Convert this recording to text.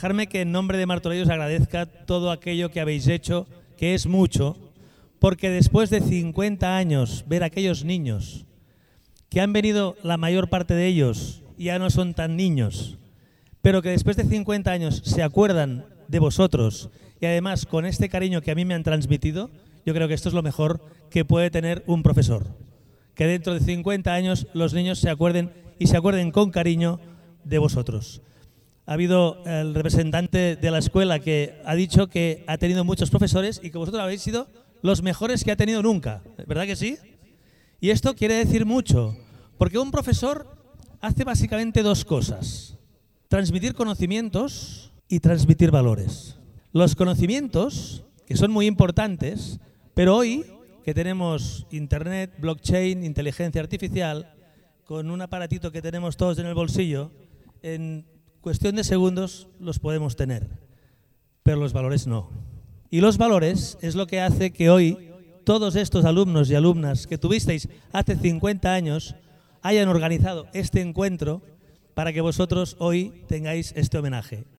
dejarme que en nombre de Martorell os agradezca todo aquello que habéis hecho, que es mucho, porque después de 50 años ver a aquellos niños, que han venido la mayor parte de ellos, ya no son tan niños, pero que después de 50 años se acuerdan de vosotros y además con este cariño que a mí me han transmitido, yo creo que esto es lo mejor que puede tener un profesor. Que dentro de 50 años los niños se acuerden y se acuerden con cariño de vosotros. Ha habido el representante de la escuela que ha dicho que ha tenido muchos profesores y que vosotros habéis sido los mejores que ha tenido nunca. ¿Verdad que sí? Y esto quiere decir mucho, porque un profesor hace básicamente dos cosas: transmitir conocimientos y transmitir valores. Los conocimientos, que son muy importantes, pero hoy que tenemos internet, blockchain, inteligencia artificial, con un aparatito que tenemos todos en el bolsillo, en cuestión de segundos los podemos tener, pero los valores no. Y los valores es lo que hace que hoy todos estos alumnos y alumnas que tuvisteis hace 50 años hayan organizado este encuentro para que vosotros hoy tengáis este homenaje.